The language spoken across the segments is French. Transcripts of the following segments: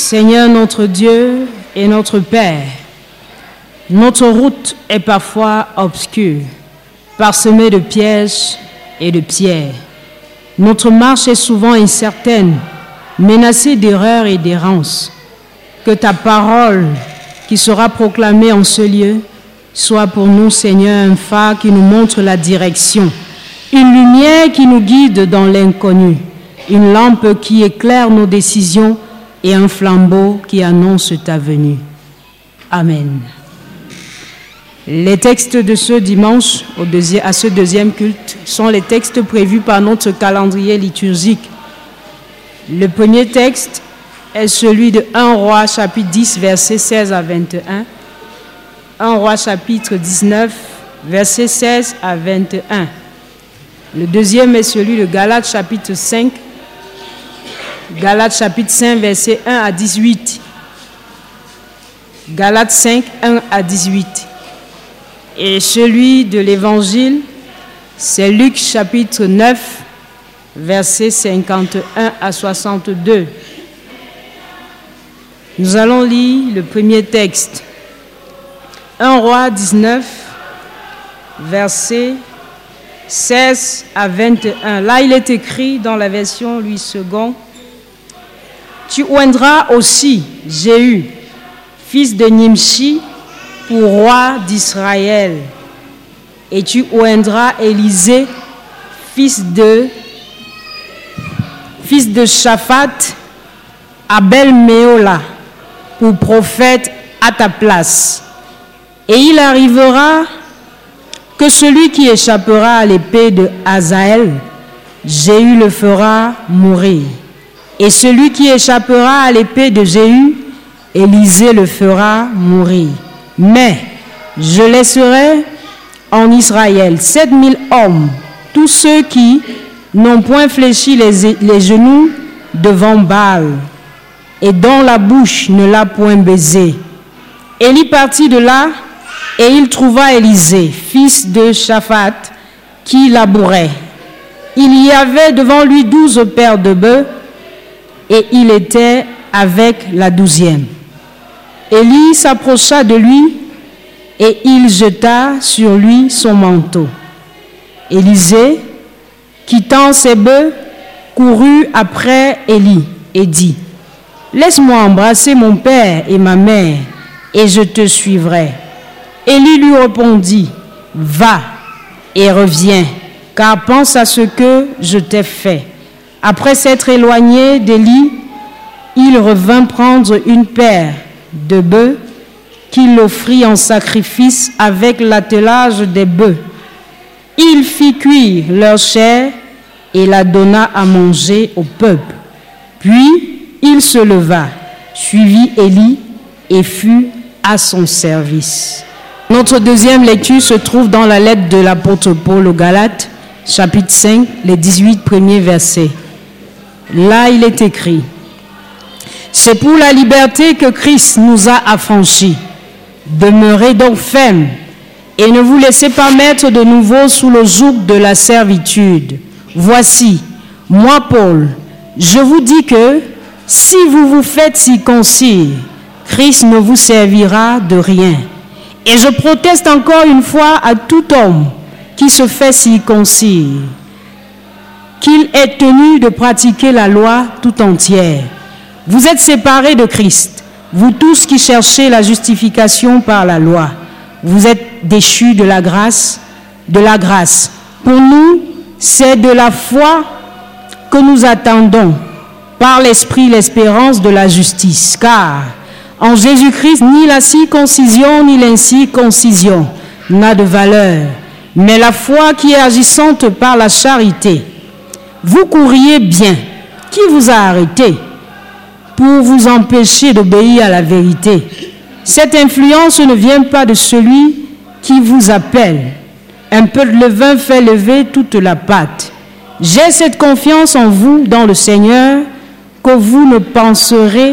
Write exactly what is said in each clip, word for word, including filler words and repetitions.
Seigneur notre Dieu et notre Père, notre route est parfois obscure, parsemée de pièges et de pierres. Notre marche est souvent incertaine, menacée d'erreurs et d'errance. Que ta parole, qui sera proclamée en ce lieu, soit pour nous, Seigneur, un phare qui nous montre la direction, une lumière qui nous guide dans l'inconnu, une lampe qui éclaire nos décisions et un flambeau qui annonce ta venue. Amen. Les textes de ce dimanche au deuxième, à ce deuxième culte sont les textes prévus par notre calendrier liturgique. Le premier texte est celui de premier Roi chapitre dix, versets seize à vingt et un. premier Roi chapitre dix-neuf, versets seize à vingt et un. Le deuxième est celui de Galates chapitre cinq, Galates chapitre cinq, versets un à dix-huit. Galates cinq, un à dix-huit. Et celui de l'Évangile, c'est Luc chapitre neuf, versets cinquante et un à soixante-deux. Nous allons lire le premier texte. premier Roi dix-neuf, versets seize à vingt et un. Là, il est écrit dans la version Louis second. Tu oindras aussi Jéhu, fils de Nimshi, pour roi d'Israël. Et tu oindras Élisée, fils de, fils de Shaphat, Abel-Méola, pour prophète à ta place. Et il arrivera que celui qui échappera à l'épée de Hazaël, Jéhu le fera mourir. Et celui qui échappera à l'épée de Jéhu, Élisée le fera mourir. Mais je laisserai en Israël sept mille hommes, tous ceux qui n'ont point fléchi les, les genoux devant Baal, et dont la bouche ne l'a point baisé. Élie partit de là, et il trouva Élisée, fils de Shaphat, qui labourait. Il y avait devant lui douze paires de bœufs, et il était avec la douzième. Élie s'approcha de lui, et il jeta sur lui son manteau. Élisée, quittant ses bœufs, courut après Élie et dit, « Laisse-moi embrasser mon père et ma mère, et je te suivrai. » Élie lui répondit, « Va et reviens, car pense à ce que je t'ai fait. » Après s'être éloigné d'Élie, il revint prendre une paire de bœufs qu'il offrit en sacrifice avec l'attelage des bœufs. Il fit cuire leur chair et la donna à manger au peuple. Puis il se leva, suivit Élie et fut à son service. Notre deuxième lecture se trouve dans la lettre de l'apôtre Paul aux Galates, chapitre cinq, les dix-huit premiers versets. Là, il est écrit, « C'est pour la liberté que Christ nous a affranchis. Demeurez donc fermes et ne vous laissez pas mettre de nouveau sous le joug de la servitude. Voici, moi Paul, je vous dis que si vous vous faites circoncire, Christ ne vous servira de rien. Et je proteste encore une fois à tout homme qui se fait circoncire, qu'il est tenu de pratiquer la loi tout entière. Vous êtes séparés de Christ, vous tous qui cherchez la justification par la loi. Vous êtes déchus de la grâce, de la grâce. Pour nous, c'est de la foi que nous attendons, par l'Esprit, l'espérance de la justice. Car en Jésus-Christ, ni la circoncision ni l'incirconcision n'a de valeur, mais la foi qui est agissante par la charité. Vous courriez bien. Qui vous a arrêté pour vous empêcher d'obéir à la vérité? Cette influence ne vient pas de celui qui vous appelle. Un peu de levain fait lever toute la pâte. J'ai cette confiance en vous, dans le Seigneur, que vous ne penserez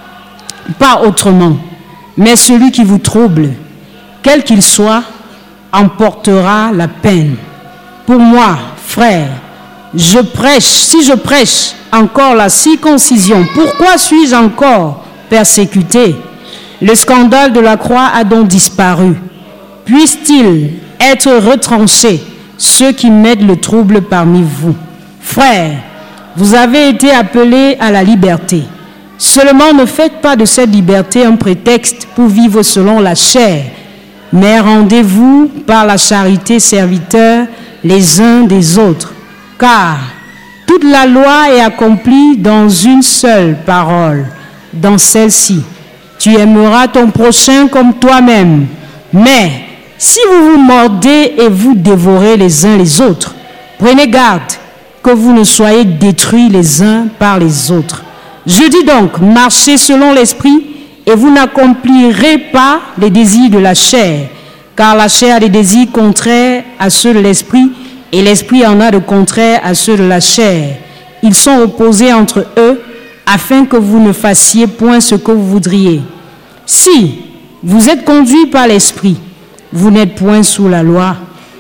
pas autrement. Mais celui qui vous trouble, quel qu'il soit, emportera la peine. Pour moi, frère, je prêche, si je prêche encore la circoncision, pourquoi suis-je encore persécutés. Le scandale de la croix a donc disparu. Puisse-t-il être retranché, ceux qui mettent le trouble parmi vous. Frères, vous avez été appelés à la liberté. Seulement ne faites pas de cette liberté un prétexte pour vivre selon la chair, mais rendez-vous par la charité serviteurs les uns des autres. Car toute la loi est accomplie dans une seule parole, dans celle-ci. Tu aimeras ton prochain comme toi-même. Mais si vous vous mordez et vous dévorez les uns les autres, prenez garde que vous ne soyez détruits les uns par les autres. Je dis donc, marchez selon l'esprit et vous n'accomplirez pas les désirs de la chair, car la chair a des désirs contraires à ceux de l'esprit et l'esprit en a de contraires à ceux de la chair. Ils sont opposés entre eux afin que vous ne fassiez point ce que vous voudriez. Si vous êtes conduits par l'esprit, vous n'êtes point sous la loi.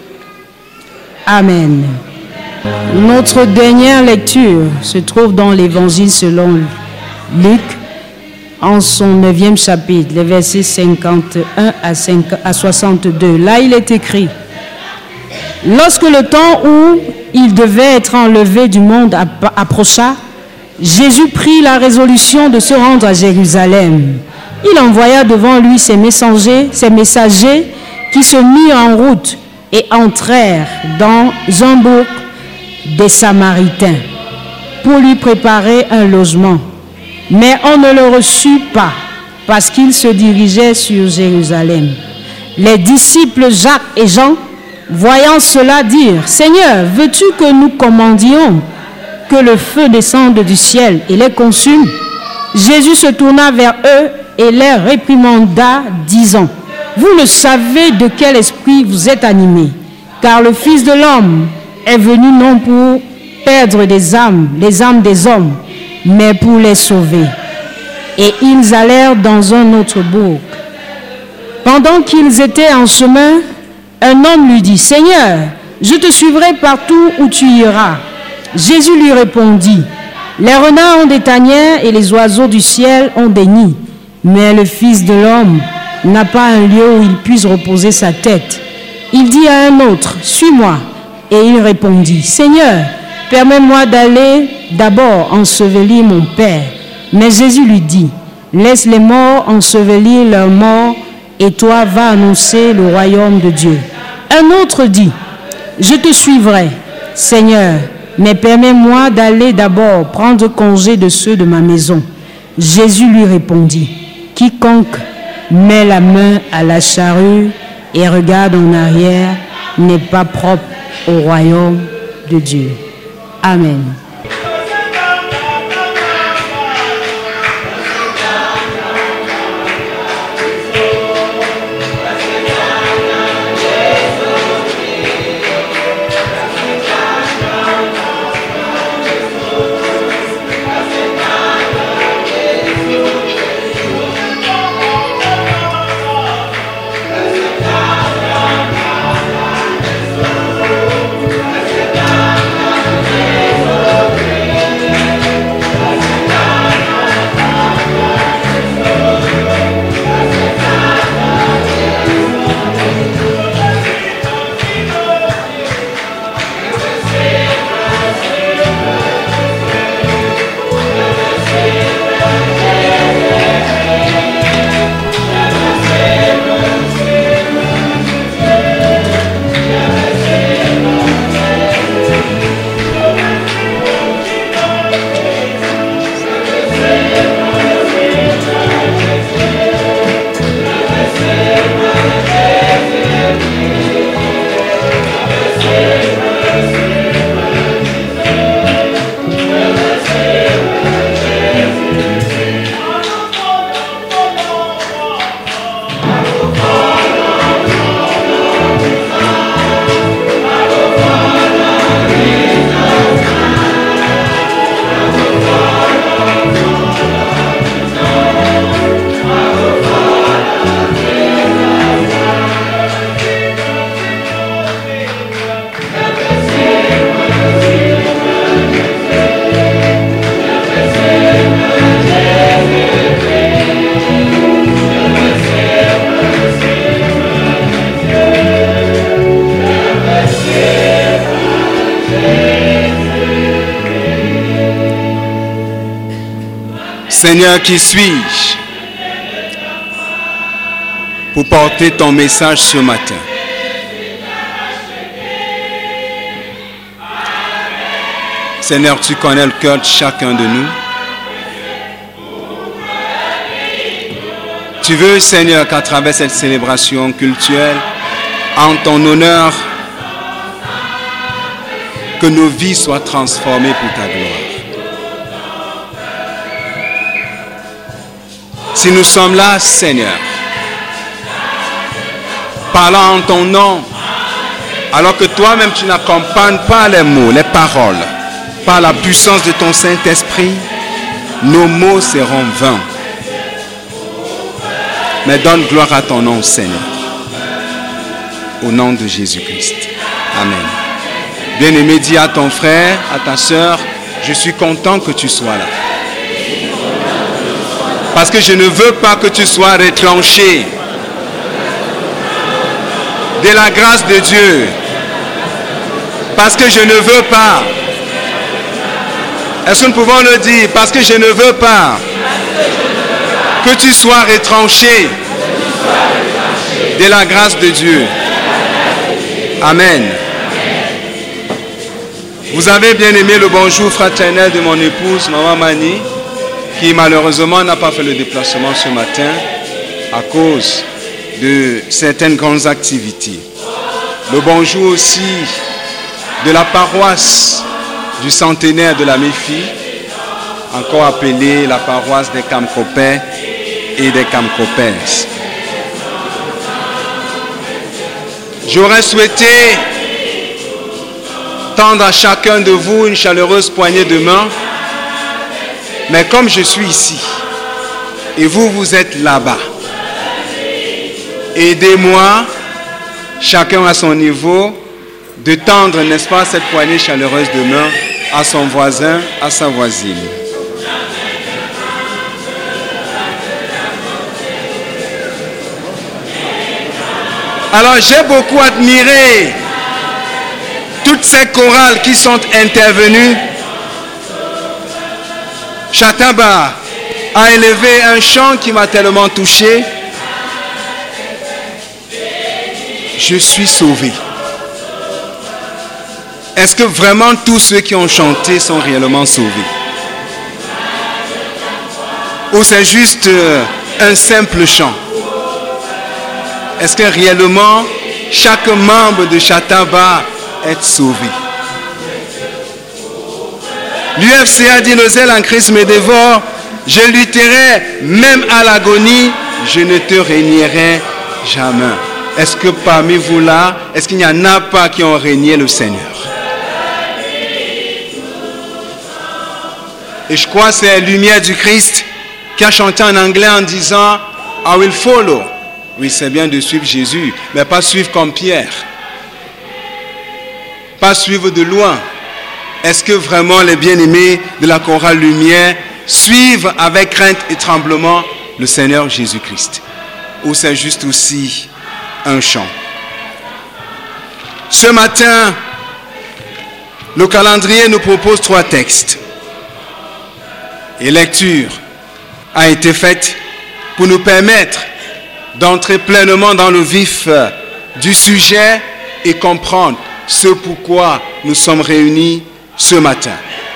Amen. Notre dernière lecture se trouve dans l'Évangile selon Luc, en son neuvième chapitre, les versets cinquante et un à soixante-deux. Là, il est écrit: lorsque le temps où il devait être enlevé du monde approcha, Jésus prit la résolution de se rendre à Jérusalem. Il envoya devant lui ses messagers, ses messagers qui se mirent en route et entrèrent dans un bourg des Samaritains pour lui préparer un logement. Mais on ne le reçut pas parce qu'il se dirigeait sur Jérusalem. Les disciples Jacques et Jean, voyant cela, dirent: Seigneur, veux-tu que nous commandions que le feu descende du ciel et les consume? Jésus se tourna vers eux et les réprimanda, disant: vous ne savez de quel esprit vous êtes animés, car le Fils de l'homme est venu non pour perdre des âmes, les âmes des hommes, mais pour les sauver. Et ils allèrent dans un autre bourg. Pendant qu'ils étaient en chemin, un homme lui dit: Seigneur, je te suivrai partout où tu iras. Jésus lui répondit: les renards ont des tanières et les oiseaux du ciel ont des nids, mais le Fils de l'homme n'a pas un lieu où il puisse reposer sa tête. Il dit à un autre: suis-moi. Et il répondit: Seigneur, permets-moi d'aller d'abord ensevelir mon Père. Mais Jésus lui dit: laisse les morts ensevelir leurs morts, et toi va annoncer le royaume de Dieu. Un autre dit: je te suivrai, Seigneur, mais permets-moi d'aller d'abord prendre congé de ceux de ma maison. Jésus lui répondit: quiconque met la main à la charrue et regarde en arrière n'est pas propre au royaume de Dieu. Amen. Oh, Seigneur, qui suis-je pour porter ton message ce matin? Seigneur, tu connais le cœur de chacun de nous. Tu veux, Seigneur, qu'à travers cette célébration cultuelle, en ton honneur, que nos vies soient transformées pour ta gloire. Si nous sommes là, Seigneur, parlant en ton nom, alors que toi-même tu n'accompagnes pas les mots, les paroles, par la puissance de ton Saint-Esprit, nos mots seront vains. Mais donne gloire à ton nom, Seigneur. Au nom de Jésus-Christ. Amen. Bien-aimé, dis à ton frère, à ta sœur, je suis content que tu sois là. Parce que je ne veux pas que tu sois retranché de la grâce de Dieu. Parce que je ne veux pas. Est-ce que nous pouvons le dire? Parce que je ne veux pas que tu sois retranché de la grâce de Dieu. Amen. Vous avez bien aimé le bonjour fraternel de mon épouse, Maman Mani, qui malheureusement n'a pas fait le déplacement ce matin à cause de certaines grandes activités. Le bonjour aussi de la paroisse du centenaire de la Méfie, encore appelée la paroisse des Camcopais et des Camcopaises. J'aurais souhaité tendre à chacun de vous une chaleureuse poignée de main, mais comme je suis ici et vous, vous êtes là-bas, aidez-moi, chacun à son niveau, de tendre, n'est-ce pas, cette poignée chaleureuse de main à son voisin, à sa voisine. Alors j'ai beaucoup admiré toutes ces chorales qui sont intervenues. Chataba a élevé un chant qui m'a tellement touché. Je suis sauvé. Est-ce que vraiment tous ceux qui ont chanté sont réellement sauvés? Ou c'est juste un simple chant? Est-ce que réellement chaque membre de Chataba est sauvé? L'U F C a dit: le zèle en Christ me dévore, je lutterai même à l'agonie, je ne te régnerai jamais. Est-ce que parmi vous là, est-ce qu'il n'y en a pas qui ont régné le Seigneur? Et je crois que c'est Lumière du Christ qui a chanté en anglais en disant I will follow. Oui, c'est bien de suivre Jésus, mais pas suivre comme Pierre. Pas suivre de loin. Est-ce que vraiment les bien-aimés de la chorale Lumière suivent avec crainte et tremblement le Seigneur Jésus-Christ? Ou c'est juste aussi un chant? Ce matin, le calendrier nous propose trois textes. Et lecture a été faite pour nous permettre d'entrer pleinement dans le vif du sujet et comprendre ce pourquoi nous sommes réunis ce matin.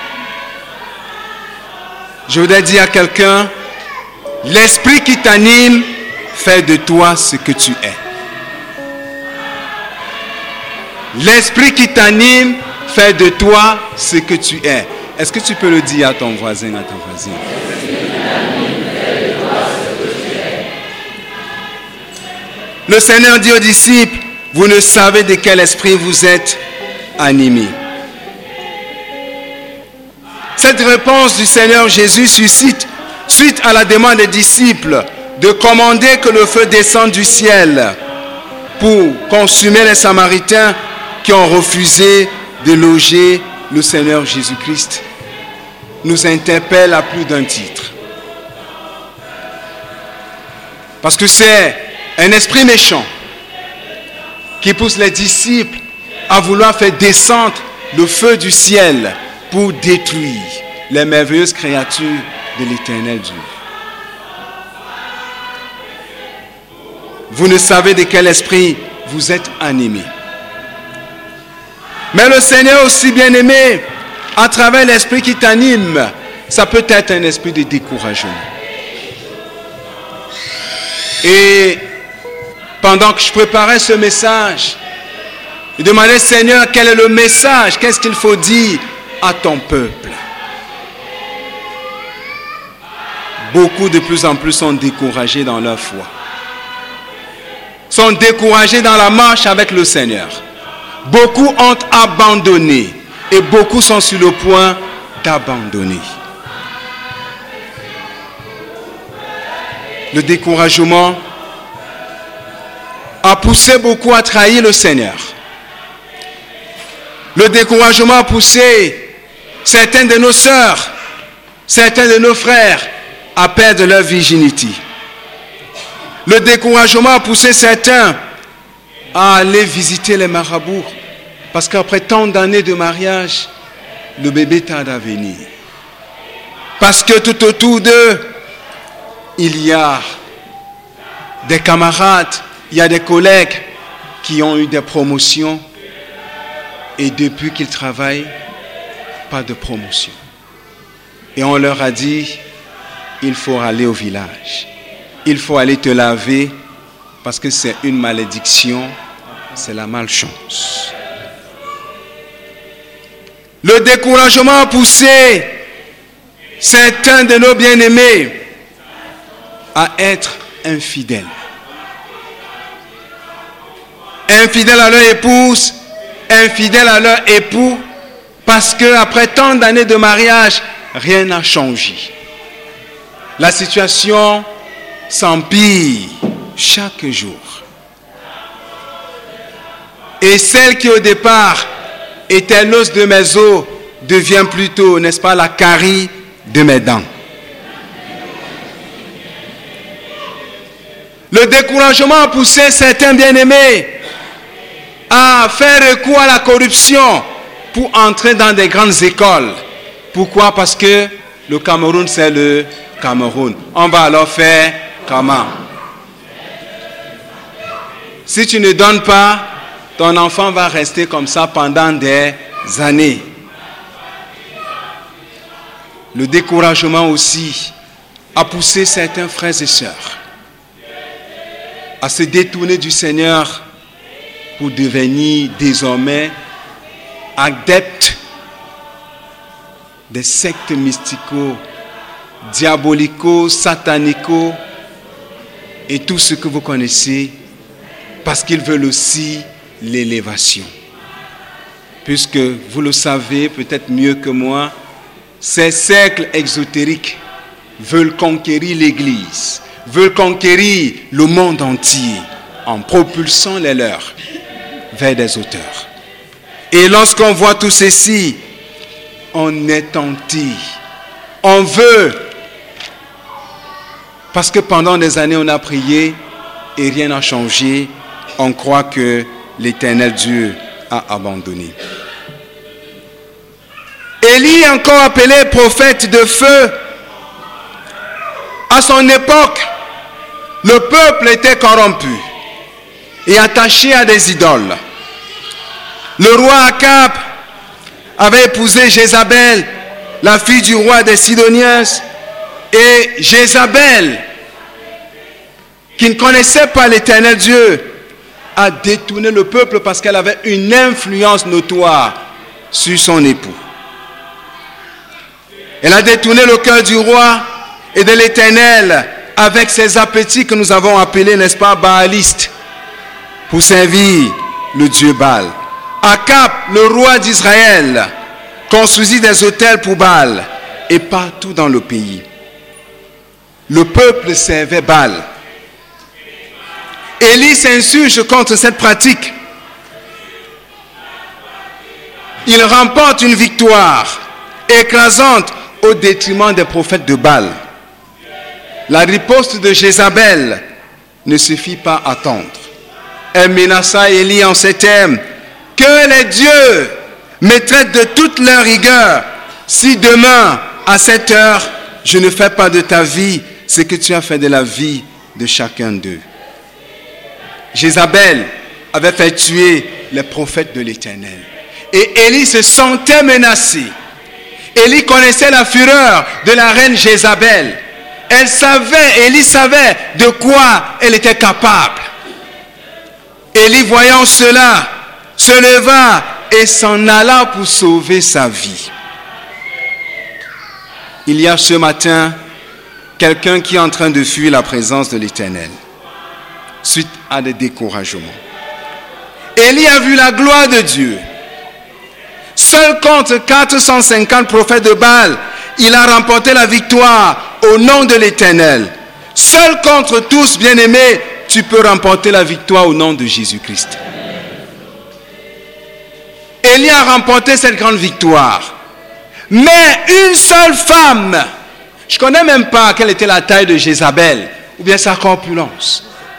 Je voudrais dire à quelqu'un, l'esprit qui t'anime fait de toi ce que tu es. L'esprit qui t'anime fait de toi ce que tu es. Est-ce que tu peux le dire à ton voisin, à ta voisine? Le Seigneur dit aux disciples, vous ne savez de quel esprit vous êtes animés. Cette réponse du Seigneur Jésus suscite, suite à la demande des disciples, de commander que le feu descende du ciel pour consumer les Samaritains qui ont refusé de loger le Seigneur Jésus-Christ, nous interpelle à plus d'un titre. Parce que c'est un esprit méchant qui pousse les disciples à vouloir faire descendre le feu du ciel pour détruire les merveilleuses créatures de l'Éternel Dieu. Vous ne savez de quel esprit vous êtes animés. Mais le Seigneur aussi bien-aimé, à travers l'esprit qui t'anime, ça peut être un esprit de découragement. Et pendant que je préparais ce message, je demandais, Seigneur, quel est le message? Qu'est-ce qu'il faut dire à ton peuple? Beaucoup de plus en plus sont découragés dans leur foi. Sont découragés dans la marche avec le Seigneur. Beaucoup ont abandonné et beaucoup sont sur le point d'abandonner. Le découragement a poussé beaucoup à trahir le Seigneur. Le découragement a poussé certains de nos sœurs, certains de nos frères à perdre leur virginité. Le découragement a poussé certains à aller visiter les marabouts parce qu'après tant d'années de mariage, le bébé tarde à venir. Parce que tout autour d'eux, il y a des camarades, il y a des collègues qui ont eu des promotions et depuis qu'ils travaillent, pas de promotion. Et on leur a dit, il faut aller au village. Il faut aller te laver parce que c'est une malédiction, c'est la malchance. Le découragement a poussé certains de nos bien-aimés à être infidèles. Infidèles à leur épouse, infidèles à leur époux, parce qu'après tant d'années de mariage, rien n'a changé. La situation s'empire chaque jour. Et celle qui au départ était l'os de mes os devient plutôt, n'est-ce pas, la carie de mes dents. Le découragement a poussé certains bien-aimés à faire recours à la corruption pour entrer dans des grandes écoles. Pourquoi? Parce que le Cameroun, c'est le Cameroun. On va alors faire comment? Si tu ne donnes pas, ton enfant va rester comme ça pendant des années. Le découragement aussi a poussé certains frères et sœurs à se détourner du Seigneur pour devenir désormais adeptes des sectes mystico, diabolico, satanico et tout ce que vous connaissez, parce qu'ils veulent aussi l'élévation. Puisque vous le savez peut-être mieux que moi, ces cercles exotériques veulent conquérir l'Église, veulent conquérir le monde entier en propulsant les leurs vers des auteurs. Et lorsqu'on voit tout ceci, on est tenté, on veut, parce que pendant des années on a prié et rien n'a changé, on croit que l'Éternel Dieu a abandonné. Élie, encore appelé prophète de feu, à son époque, le peuple était corrompu et attaché à des idoles. Le roi Akab avait épousé Jézabel, la fille du roi des Sidoniens, et Jézabel, qui ne connaissait pas l'Éternel Dieu, a détourné le peuple parce qu'elle avait une influence notoire sur son époux. Elle a détourné le cœur du roi et de l'Éternel avec ses appétits que nous avons appelés, n'est-ce pas, baalistes, pour servir le Dieu Baal. Akab, le roi d'Israël, construisit des autels pour Baal et partout dans le pays. Le peuple servait Baal. Élie s'insurge contre cette pratique. Il remporte une victoire écrasante au détriment des prophètes de Baal. La riposte de Jézabel ne se fit pas attendre. Elle menaça Élie en ces termes: que les dieux me traitent de toute leur rigueur si demain, à cette heure, je ne fais pas de ta vie ce que tu as fait de la vie de chacun d'eux. Jézabel avait fait tuer les prophètes de l'Éternel. Et Élie se sentait menacé. Élie connaissait la fureur de la reine Jézabel. Elle savait, Élie savait de quoi elle était capable. Élie, voyant cela, se leva et s'en alla pour sauver sa vie. Il y a ce matin quelqu'un qui est en train de fuir la présence de l'Éternel suite à des découragements. Élie a vu la gloire de Dieu. Seul contre quatre cent cinquante prophètes de Baal, il a remporté la victoire au nom de l'Éternel. Seul contre tous, bien-aimés, tu peux remporter la victoire au nom de Jésus-Christ. Élie a remporté cette grande victoire. Mais une seule femme, je ne connais même pas quelle était la taille de Jézabel, ou bien sa corpulence.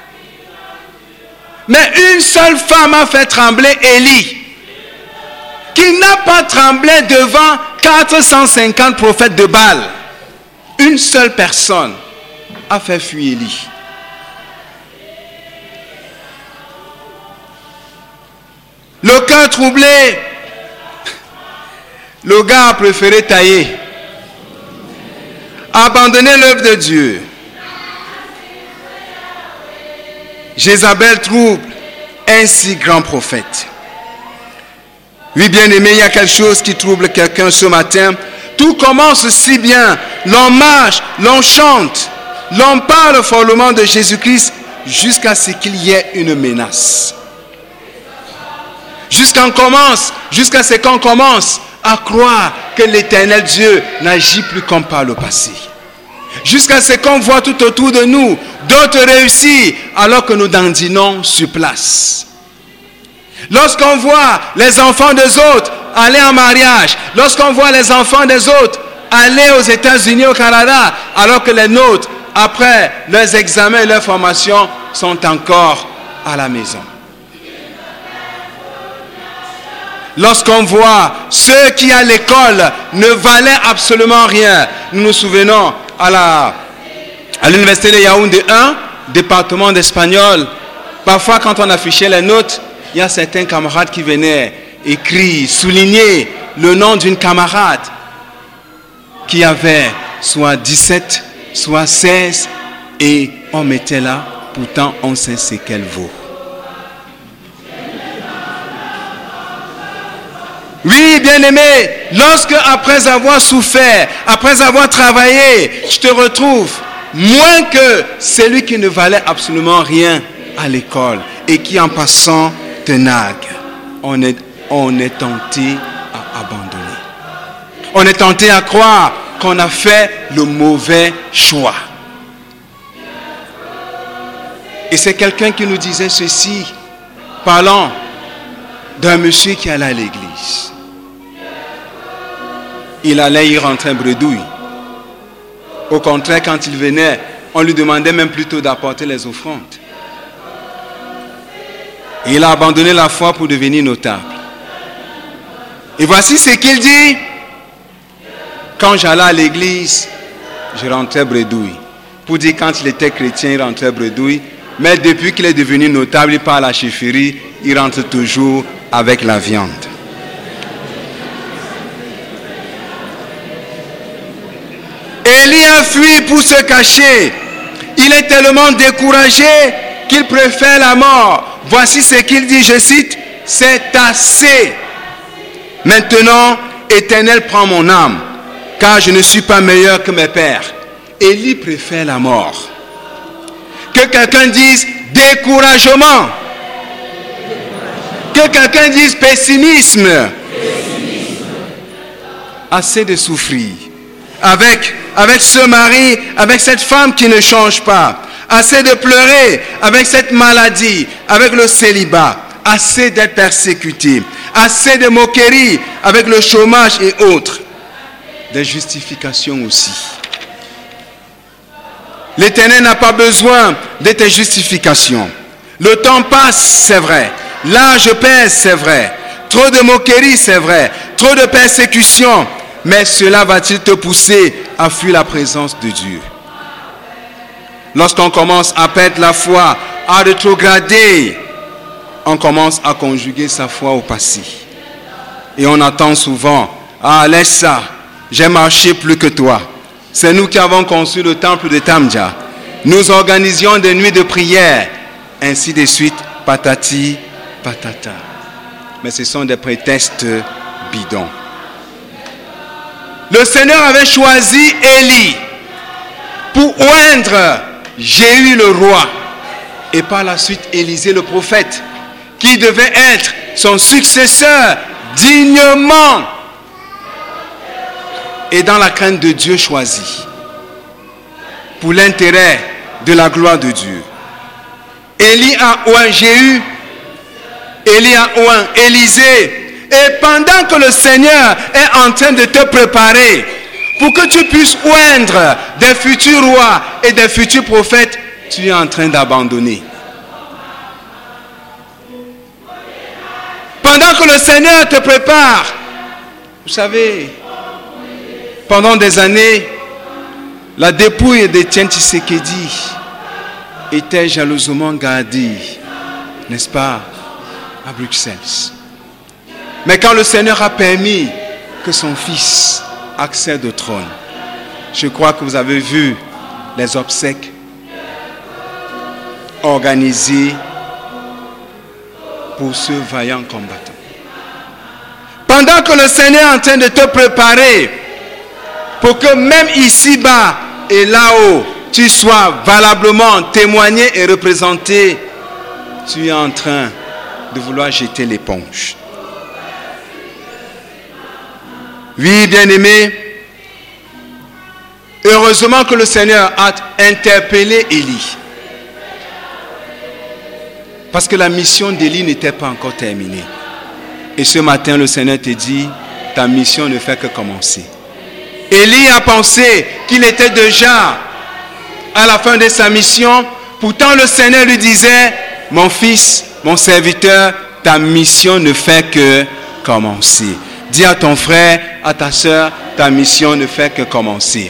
Mais une seule femme a fait trembler Élie, qui n'a pas tremblé devant quatre cent cinquante prophètes de Baal. Une seule personne a fait fuir Élie. Le cœur troublé, le gars a préféré tailler, abandonner l'œuvre de Dieu. Jézabel trouble un si grand prophète. Oui, bien-aimé, il y a quelque chose qui trouble quelqu'un ce matin. Tout commence si bien. L'on marche, l'on chante, l'on parle follement de Jésus-Christ jusqu'à ce qu'il y ait une menace. Jusqu'à qu'on commence, jusqu'à ce qu'on commence à croire que l'Éternel Dieu n'agit plus comme par le passé. Jusqu'à ce qu'on voit tout autour de nous d'autres réussir alors que nous dandinons sur place. Lorsqu'on voit les enfants des autres aller en mariage, lorsqu'on voit les enfants des autres aller aux États-Unis, au Canada, alors que les nôtres, après leurs examens et leurs formations, sont encore à la maison. Lorsqu'on voit ceux qui à l'école ne valaient absolument rien. Nous nous souvenons à la à l'université de Yaoundé un, département d'espagnol, parfois quand on affichait les notes, il y a certains camarades qui venaient écrire, souligner le nom d'une camarade qui avait soit dix-sept, soit seize, et on mettait là, pourtant on sait ce qu'elle vaut. Oui, bien-aimé, lorsque après avoir souffert, après avoir travaillé, je te retrouve moins que celui qui ne valait absolument rien à l'école et qui en passant te nague, on est, on est tenté à abandonner. On est tenté à croire qu'on a fait le mauvais choix. Et c'est quelqu'un qui nous disait ceci, parlant d'un monsieur qui allait à l'église. Il allait y rentrer bredouille. Au contraire, quand il venait, on lui demandait même plutôt d'apporter les offrandes. Et il a abandonné la foi pour devenir notable. Et voici ce qu'il dit. Quand j'allais à l'église, je rentrais bredouille. Pour dire quand il était chrétien, il rentrait bredouille. Mais depuis qu'il est devenu notable, il part à la chefferie, il rentre toujours avec la viande. Élie a fui pour se cacher. Il est tellement découragé qu'il préfère la mort. Voici ce qu'il dit, je cite, « C'est assez. Maintenant, Éternel, prends mon âme, car je ne suis pas meilleur que mes pères. » Élie préfère la mort. Que quelqu'un dise découragement. Que quelqu'un dise pessimisme. Assez de souffrir. Avec, avec ce mari, avec cette femme qui ne change pas. Assez de pleurer avec cette maladie, avec le célibat. Assez d'être persécuté. Assez de moqueries avec le chômage et autres. Des justifications aussi. L'Éternel n'a pas besoin de tes justifications. Le temps passe, c'est vrai. L'âge pèse, c'est vrai. Trop de moqueries, c'est vrai. Trop de persécutions. Mais cela va-t-il te pousser à fuir la présence de Dieu? Lorsqu'on commence à perdre la foi, à rétrograder, on commence à conjuguer sa foi au passé. Et on attend souvent, ah laisse ça, j'ai marché plus que toi. C'est nous qui avons construit le temple de Tamdja. Nous organisions des nuits de prière, ainsi de suite, patati, patata. Mais ce sont des prétextes bidons. Le Seigneur avait choisi Élie pour oindre Jéhu le roi et par la suite Élisée le prophète qui devait être son successeur dignement et dans la crainte de Dieu choisi pour l'intérêt de la gloire de Dieu. Élie a oint Jéhu, Élie a oint Élisée. Et pendant que le Seigneur est en train de te préparer pour que tu puisses oindre des futurs rois et des futurs prophètes, tu es en train d'abandonner. Pendant que le Seigneur te prépare, vous savez, pendant des années, la dépouille d'Étienne Tshisekedi était jalousement gardée, n'est-ce pas, à Bruxelles. Mais quand le Seigneur a permis que son fils accède au trône, je crois que vous avez vu les obsèques organisées pour ce vaillant combattant. Pendant que le Seigneur est en train de te préparer pour que même ici-bas et là-haut, tu sois valablement témoigné et représenté, tu es en train de vouloir jeter l'éponge. Oui, bien-aimé, heureusement que le Seigneur a interpellé Élie. Parce que la mission d'Élie n'était pas encore terminée. Et ce matin, le Seigneur te dit, ta mission ne fait que commencer. Élie a pensé qu'il était déjà à la fin de sa mission. Pourtant, le Seigneur lui disait, mon fils, mon serviteur, ta mission ne fait que commencer. Dis à ton frère, à ta soeur, ta mission ne fait que commencer.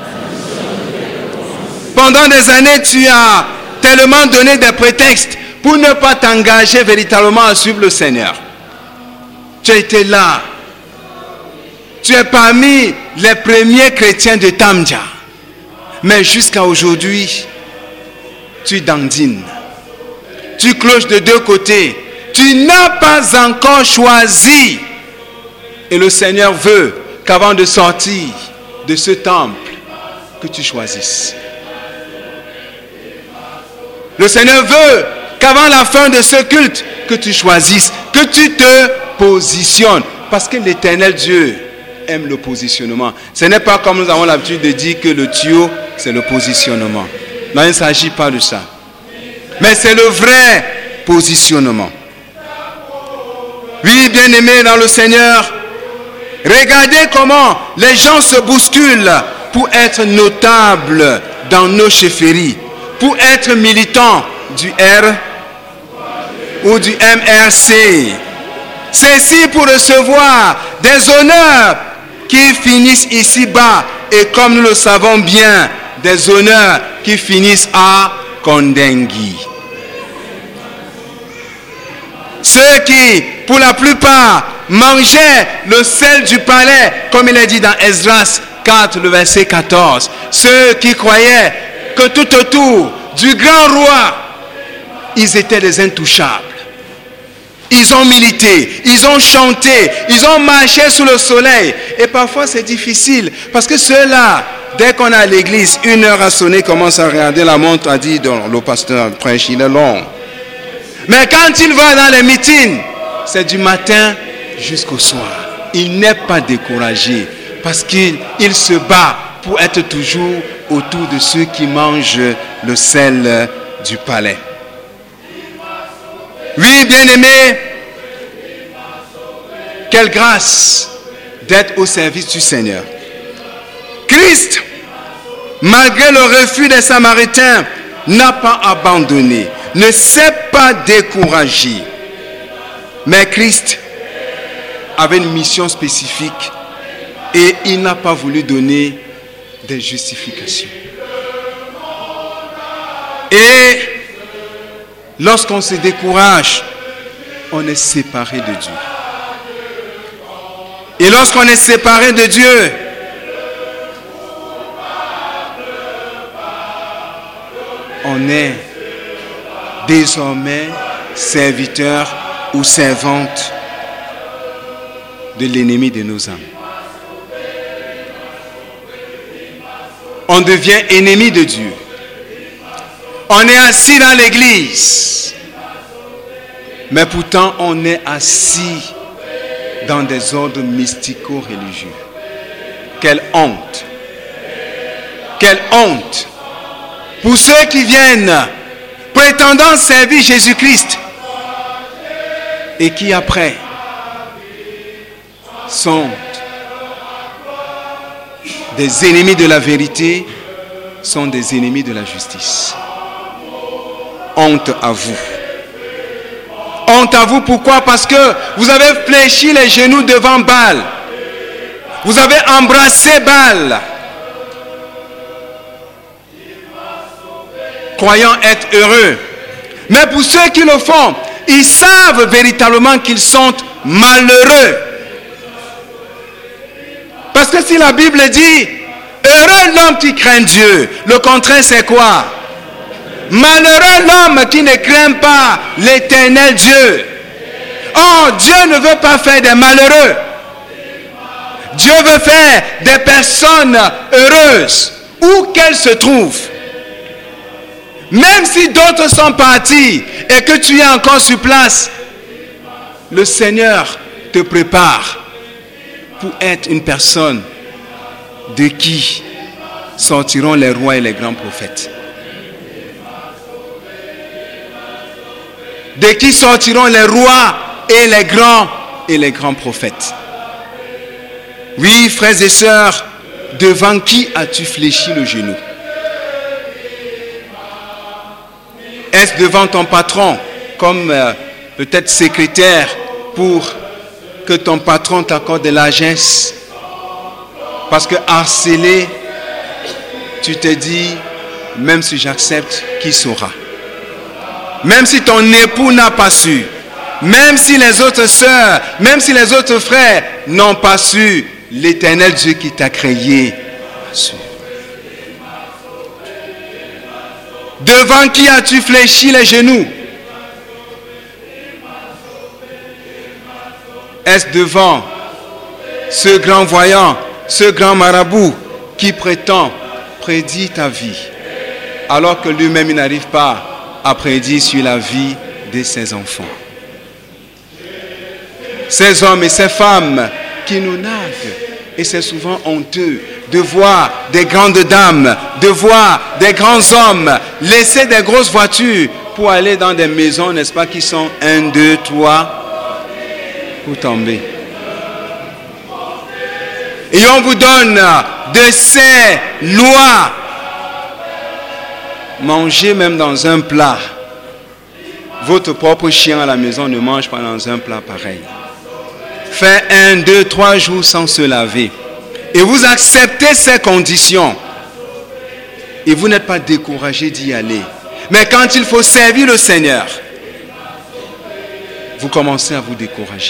Pendant des années, tu as tellement donné des prétextes pour ne pas t'engager véritablement à suivre le Seigneur. Tu as été là. Tu es parmi les premiers chrétiens de Tamdja. Mais jusqu'à aujourd'hui, tu dandines. Tu cloches de deux côtés. Tu n'as pas encore choisi. Et le Seigneur veut qu'avant de sortir de ce temple, que tu choisisses. Le Seigneur veut qu'avant la fin de ce culte, que tu choisisses, que tu te positionnes. Parce que l'Éternel Dieu aime le positionnement. Ce n'est pas comme nous avons l'habitude de dire que le tuyau, c'est le positionnement. Non, il ne s'agit pas de ça. Mais c'est le vrai positionnement. Oui, bien-aimés dans le Seigneur, regardez comment les gens se bousculent pour être notables dans nos chefferies, pour être militants du R ou du M R C. C'est-ci pour recevoir des honneurs qui finissent ici-bas et comme nous le savons bien, des honneurs qui finissent à Kondengui. Ceux qui, pour la plupart, mangeaient le sel du palais, comme il est dit dans Esdras quatre, le verset quatorze. Ceux qui croyaient que tout autour du grand roi, ils étaient des intouchables. Ils ont milité, ils ont chanté, ils ont marché sous le soleil. Et parfois c'est difficile, parce que ceux-là, dès qu'on est à l'église, une heure a sonné, commence à regarder la montre, a dit, le pasteur prêche, il est long. Mais quand il va dans les meetings, c'est du matin jusqu'au soir. Il n'est pas découragé parce qu'il il se bat pour être toujours autour de ceux qui mangent le sel du palais. Oui, bien-aimés, quelle grâce d'être au service du Seigneur. Christ, malgré le refus des Samaritains, n'a pas abandonné, ne s'est pas découragé. Mais Christ avait une mission spécifique Et il n'a pas voulu donner des justifications. Et lorsqu'on se décourage, on est séparé de Dieu. Et lorsqu'on est séparé de Dieu, on est désormais serviteur ou servante de l'ennemi de nos âmes. On devient ennemi de Dieu. On est assis dans l'église, mais pourtant on est assis dans des ordres mystico-religieux. Quelle honte! Quelle honte! Pour ceux qui viennent prétendant servir Jésus-Christ et qui après sont des ennemis de la vérité, sont des ennemis de la justice. Honte à vous. Honte à vous, pourquoi? Parce que vous avez fléchi les genoux devant Baal. Vous avez embrassé Baal, croyant être heureux. Mais pour ceux qui le font, ils savent véritablement qu'ils sont malheureux. Parce que si la Bible dit « Heureux l'homme qui craint Dieu », le contraire c'est quoi? Malheureux l'homme qui ne craint pas l'éternel Dieu. Oh, Dieu ne veut pas faire des malheureux. Dieu veut faire des personnes heureuses, où qu'elles se trouvent. Même si d'autres sont partis et que tu es encore sur place, le Seigneur te prépare pour être une personne de qui sortiront les rois et les grands prophètes. De qui sortiront les rois et les grands et les grands prophètes. Oui, frères et sœurs, devant qui as-tu fléchi le genou? Est-ce devant ton patron, comme euh, peut-être secrétaire, pour que ton patron t'accorde de largesse? Parce que harcelé, tu te dis, même si j'accepte, qui saura? Même si ton époux n'a pas su, même si les autres sœurs, même si les autres frères n'ont pas su, l'éternel Dieu qui t'a créé a su. Devant qui as-tu fléchi les genoux? Est-ce devant ce grand voyant, ce grand marabout qui prétend prédire ta vie, alors que lui-même il n'arrive pas à prédire sur la vie de ses enfants? Ces hommes et ces femmes qui nous narguent, et c'est souvent honteux de voir des grandes dames, de voir des grands hommes laisser des grosses voitures pour aller dans des maisons, n'est-ce pas, qui sont un, deux, trois, pour tomber. Et on vous donne de ces lois. Mangez même dans un plat. Votre propre chien à la maison ne mange pas dans un plat pareil. Fait un, deux, trois jours sans se laver. Et vous acceptez ces conditions. Et vous n'êtes pas découragé d'y aller. Mais quand il faut servir le Seigneur, vous commencez à vous décourager.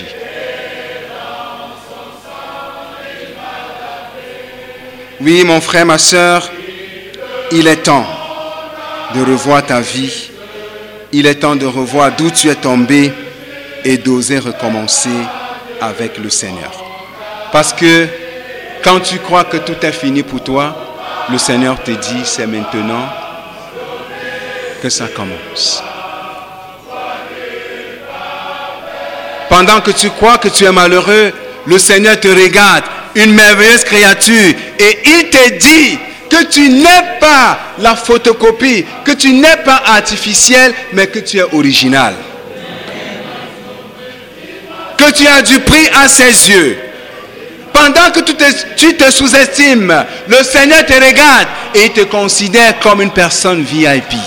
Oui, mon frère, ma soeur, il est temps de revoir ta vie. Il est temps de revoir d'où tu es tombé et d'oser recommencer avec le Seigneur. Parce que quand tu crois que tout est fini pour toi, le Seigneur te dit, c'est maintenant que ça commence. Pendant que tu crois que tu es malheureux, le Seigneur te regarde, une merveilleuse créature, et il te dit que tu n'es pas la photocopie, que tu n'es pas artificiel, mais que tu es original. Que tu as du prix à ses yeux. Pendant que tu te, tu te sous-estimes, le Seigneur te regarde et il te considère comme une personne V I P.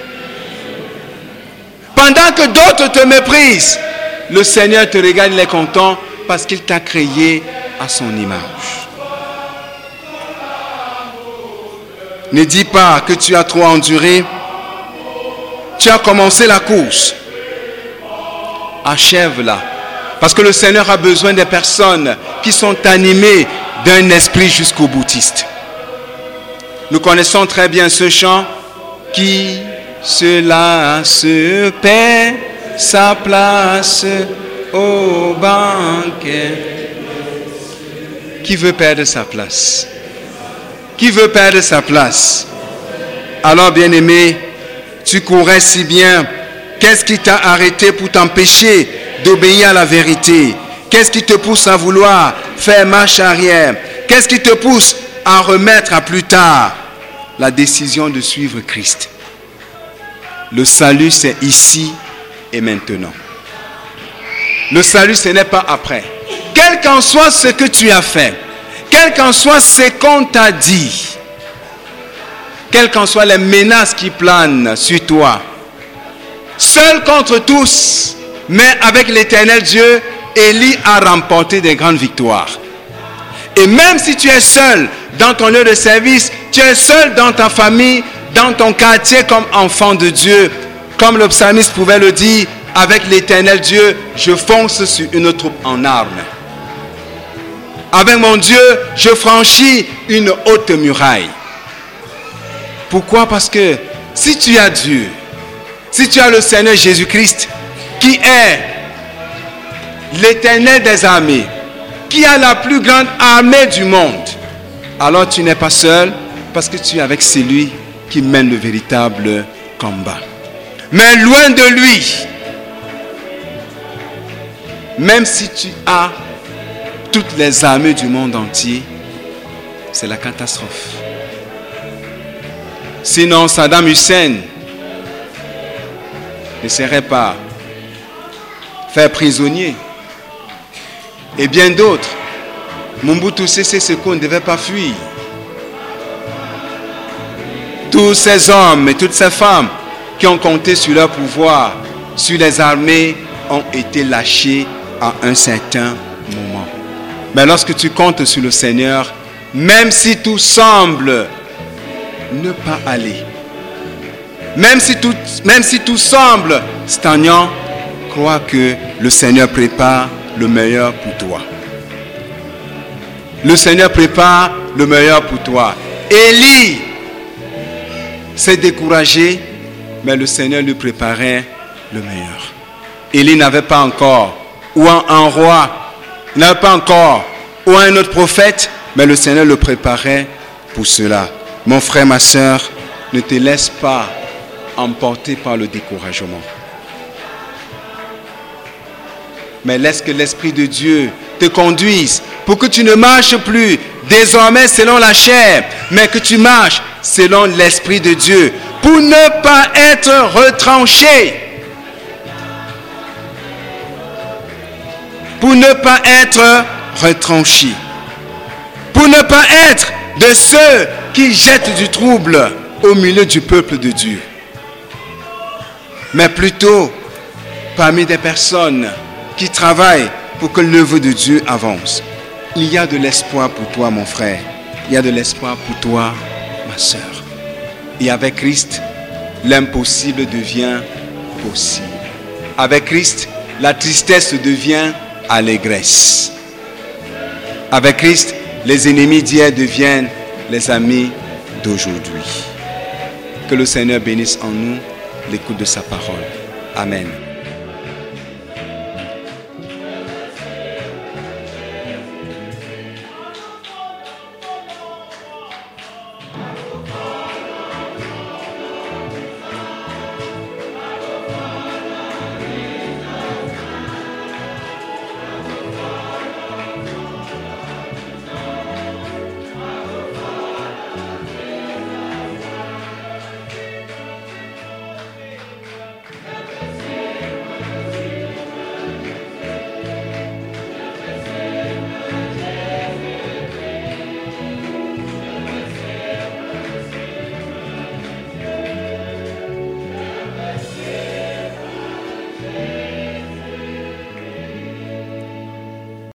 Pendant que d'autres te méprisent, le Seigneur te regarde, il est content parce qu'il t'a créé à son image. Ne dis pas que tu as trop enduré. Tu as commencé la course. Achève-la. Parce que le Seigneur a besoin des personnes qui sont animées d'un esprit jusqu'au boutiste. Nous connaissons très bien ce chant. Qui cela se paie sa place au banquet. Qui veut perdre sa place? Qui veut perdre sa place? Alors, bien-aimé, tu courais si bien. Qu'est-ce qui t'a arrêté pour t'empêcher d'obéir à la vérité? Qu'est-ce qui te pousse à vouloir faire marche arrière? Qu'est-ce qui te pousse à remettre à plus tard la décision de suivre Christ? Le salut, c'est ici et maintenant. Le salut, ce n'est pas après. Quel qu'en soit ce que tu as fait, quel qu'en soit ce qu'on t'a dit, quelles qu'en soient les menaces qui planent sur toi, seul contre tous, mais avec l'Éternel Dieu, Élie a remporté des grandes victoires. Et même si tu es seul dans ton lieu de service, tu es seul dans ta famille, dans ton quartier comme enfant de Dieu, comme le psalmiste pouvait le dire, avec l'Éternel Dieu, je fonce sur une troupe en armes. Avec mon Dieu, je franchis une haute muraille. Pourquoi? Parce que si tu as Dieu, si tu as le Seigneur Jésus-Christ, qui est l'Éternel des armées, qui a la plus grande armée du monde, alors tu n'es pas seul, parce que tu es avec celui qui mène le véritable combat. Mais loin de lui, même si tu as toutes les armées du monde entier, c'est la catastrophe. Sinon, Saddam Hussein ne serait pas fait prisonnier. Et bien d'autres. Mobutu Sese Seko ne devait pas fuir. Tous ces hommes et toutes ces femmes qui ont compté sur leur pouvoir, sur les armées, ont été lâchés à un certain moment. Mais lorsque tu comptes sur le Seigneur, même si tout semble ne pas aller, même si tout, même si tout semble stagnant, crois que le Seigneur prépare le meilleur pour toi. Le Seigneur prépare le meilleur pour toi. Élie s'est découragé, mais le Seigneur lui préparait le meilleur. Élie n'avait pas encore ou un, un roi, il n'avait pas encore ou un autre prophète, mais le Seigneur le préparait pour cela. Mon frère, ma soeur, ne te laisse pas emporter par le découragement. Mais laisse que l'Esprit de Dieu te conduise pour que tu ne marches plus désormais selon la chair, mais que tu marches selon l'Esprit de Dieu pour ne pas être retranché. Pour ne pas être retranché. Pour ne pas être de ceux qui jettent du trouble au milieu du peuple de Dieu. Mais plutôt parmi des personnes qui travaillent pour que l'œuvre de Dieu avance. Il y a de l'espoir pour toi, mon frère. Il y a de l'espoir pour toi, ma soeur. Et avec Christ, l'impossible devient possible. Avec Christ, la tristesse devient allégresse. Avec Christ, les ennemis d'hier deviennent les amis d'aujourd'hui. Que le Seigneur bénisse en nous l'écoute de sa parole. Amen.